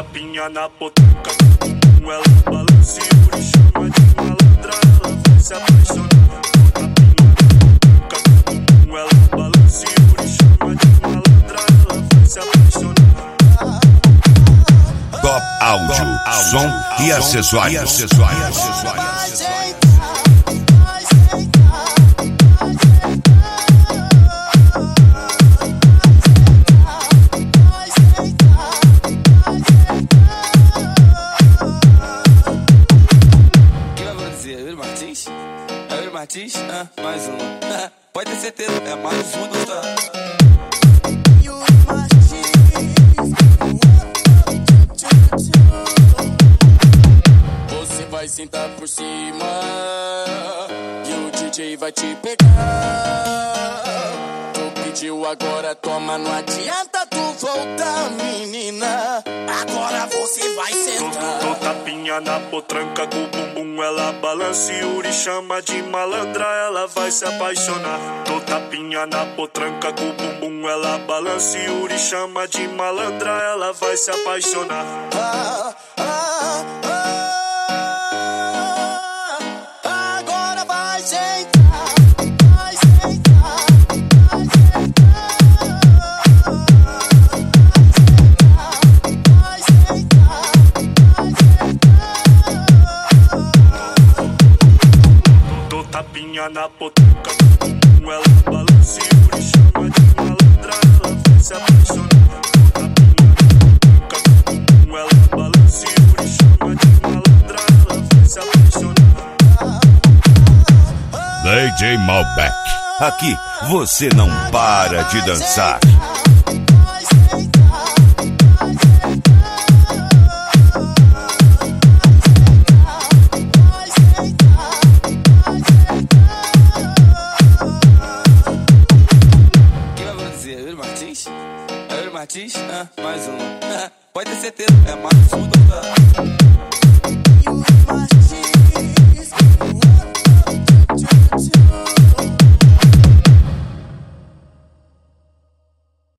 tapinha na potranca, ela balança e Yuri chama de malandra, ela vai se apaixonar. Tapinha ela balança e Yuri chama de malandra, ela vai se apaixonar. Top áudio, som e acessórios. Martins, mais um. Pode ter certeza, é mais um do tá? Você vai sentar por cima e o DJ vai te pegar. Tu pediu, agora toma, não adianta tu voltar, menina. Agora você vai sentar. Tô tapinha na potranca com o bumbum, ela balança e Yuri chama de malandra, ela vai se apaixonar. Tô tapinha na potranca com o bumbum, ela balança e Yuri chama de malandra, ela vai se apaixonar. Agora vai sentar. Tapinha na potranca, ela balança e Yuri chama de malandra, ela vai se apaixonar. Tapinha ela balança e Yuri chama de malandra, ela vai se apaixonar. DJ Malbec, aqui você não para de dançar. Martins, mais um. Pode ter certeza, é mais um do tá?